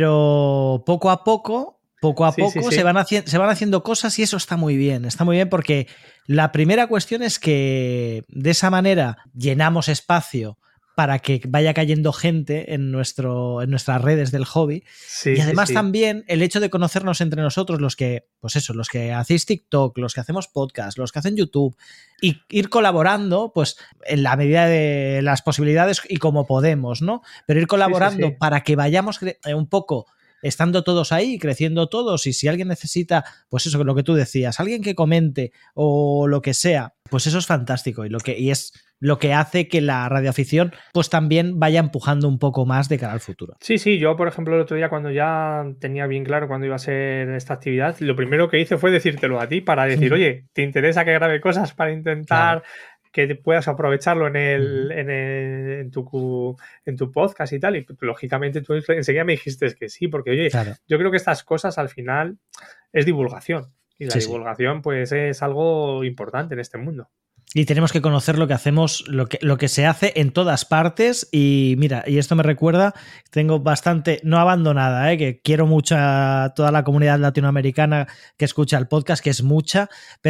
A: pero poco a poco... Poco a sí, poco sí, sí. Se, van haci- se van haciendo cosas y eso está muy bien, está muy bien porque la primera cuestión es que de esa manera llenamos espacio para que vaya cayendo gente en, nuestro, en nuestras redes del hobby sí, y además sí, sí. también el hecho de conocernos entre nosotros, los que, pues eso, los que hacéis TikTok, los que hacemos podcast, los que hacen YouTube y ir colaborando pues en la medida de las posibilidades y como podemos, ¿no? Pero ir colaborando sí, sí, sí. para que vayamos cre- un poco... estando todos ahí, creciendo todos, y si alguien necesita, pues eso, lo que tú decías, alguien que comente o lo que sea, pues eso es fantástico y, lo que, y es lo que hace que la radioafición pues también vaya empujando un poco más de cara al futuro.
G: Sí, sí, yo por ejemplo el otro día cuando ya tenía bien claro cuándo iba a ser esta actividad, lo primero que hice fue decírtelo a ti para decir, oye, ¿te interesa que grabe cosas para intentar... Claro. que puedas aprovecharlo en el, en, el en, tu, en tu podcast y tal, y lógicamente tú enseguida me dijiste que sí, porque oye, claro. yo creo que estas cosas al final es divulgación y la sí, divulgación sí. pues es algo importante en este mundo.
A: Y tenemos que conocer lo que hacemos, lo que, lo que se hace en todas partes. Y mira, y esto me recuerda, tengo bastante, no abandonada, ¿eh? Que quiero mucho a toda la comunidad latinoamericana que escucha el podcast, que es mucha,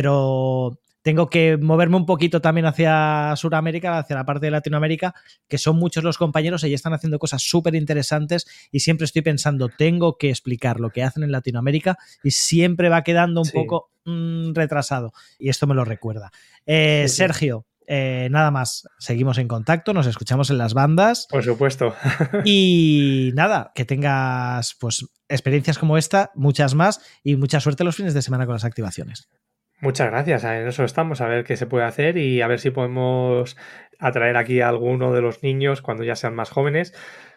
A: pero tengo que moverme un poquito también hacia Sudamérica, hacia la parte de Latinoamérica, que son muchos los compañeros y están haciendo cosas súper interesantes y siempre estoy pensando, tengo que explicar lo que hacen en Latinoamérica y siempre va quedando un sí. poco mmm, retrasado. Y esto me lo recuerda. Eh, sí, sí. Sergio, eh, nada más, seguimos en contacto, nos escuchamos en las bandas.
G: Por supuesto.
A: Y nada, que tengas pues experiencias como esta, muchas más y mucha suerte los fines de semana con las activaciones.
G: Muchas gracias, en eso estamos, a ver qué se puede hacer y a ver si podemos atraer aquí a alguno de los niños cuando ya sean más jóvenes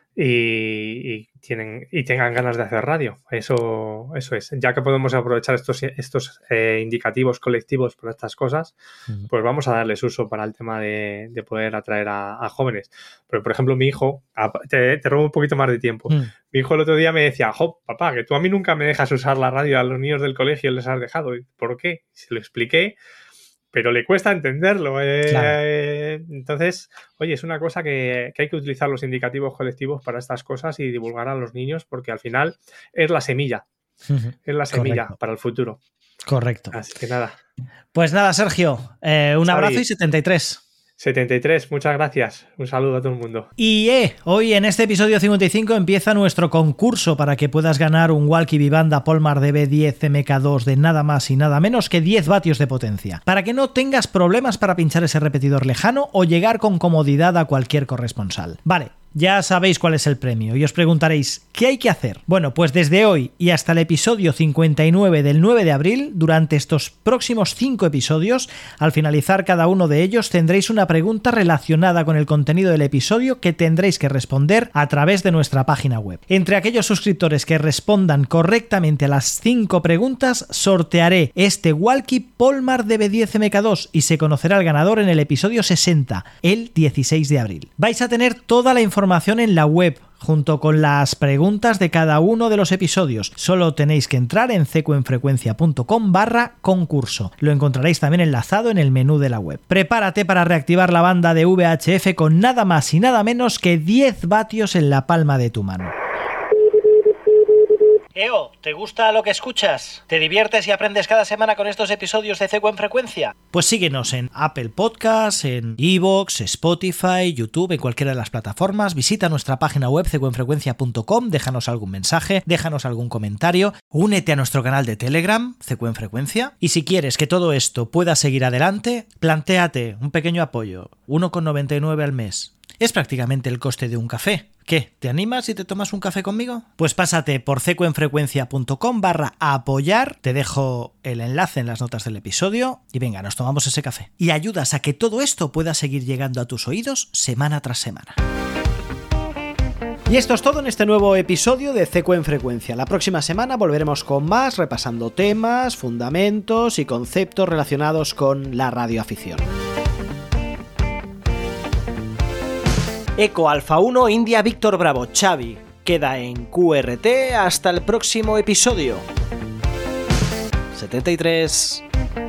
G: y, y, tienen, y tengan ganas de hacer radio. Eso, eso es. Ya que podemos aprovechar estos, estos eh, indicativos colectivos por estas cosas, uh-huh. pues vamos a darles uso para el tema de, de poder atraer a, a jóvenes. Pero, por ejemplo, mi hijo, te, te robo un poquito más de tiempo. Uh-huh. Mi hijo el otro día me decía, jo, papá, que tú a mí nunca me dejas usar la radio, a los niños del colegio les has dejado. ¿Por qué? Se lo expliqué, pero le cuesta entenderlo. Eh, claro. eh, entonces, oye, es una cosa que, que hay que utilizar los indicativos colectivos para estas cosas y divulgar a los niños porque al final es la semilla. Uh-huh. Es la semilla Correcto. Para el futuro.
A: Correcto.
G: Así que nada.
A: Pues nada, Sergio, eh, un Xavi. Abrazo y setenta y tres.
G: setenta y tres, muchas gracias. Un saludo a todo el mundo.
A: Y eh, hoy en este episodio cincuenta y cinco empieza nuestro concurso para que puedas ganar un Walkie Vivanda Polmar D B diez M K dos de nada más y nada menos que diez vatios de potencia. Para que no tengas problemas para pinchar ese repetidor lejano o llegar con comodidad a cualquier corresponsal. Vale. Ya sabéis cuál es el premio y os preguntaréis, ¿qué hay que hacer? Bueno, pues desde hoy y hasta el episodio cincuenta y nueve del nueve de abril, durante estos próximos cinco episodios, al finalizar cada uno de ellos tendréis una pregunta relacionada con el contenido del episodio que tendréis que responder a través de nuestra página web. Entre aquellos suscriptores que respondan correctamente a las cinco preguntas, sortearé este Walkie Polmar D B diez M K dos y se conocerá el ganador en el episodio sesenta, el dieciséis de abril. Vais a tener toda la información información en la web, junto con las preguntas de cada uno de los episodios. Solo tenéis que entrar en cecuenfrecuencia.com barra concurso. Lo encontraréis también enlazado en el menú de la web. Prepárate para reactivar la banda de V H F con nada más y nada menos que diez vatios en la palma de tu mano. Eo, ¿te gusta lo que escuchas? ¿Te diviertes y aprendes cada semana con estos episodios de Cecu en Frecuencia? Pues síguenos en Apple Podcasts, en iVoox, Spotify, YouTube, en cualquiera de las plataformas. Visita nuestra página web cecu en frecuencia punto com, déjanos algún mensaje, déjanos algún comentario, únete a nuestro canal de Telegram, Cecu en Frecuencia. Y si quieres que todo esto pueda seguir adelante, plantéate un pequeño apoyo, uno con noventa y nueve al mes. Es prácticamente el coste de un café. ¿Qué? ¿Te animas y te tomas un café conmigo? Pues pásate por cecuenfrecuencia.com barra apoyar, te dejo el enlace en las notas del episodio y venga, nos tomamos ese café. Y ayudas a que todo esto pueda seguir llegando a tus oídos semana tras semana. Y esto es todo en este nuevo episodio de Cecu en Frecuencia. La próxima semana volveremos con más, repasando temas, fundamentos y conceptos relacionados con la radioafición. Eco Alfa uno India Víctor Bravo Xavi queda en Q R T hasta el próximo episodio. setenta y tres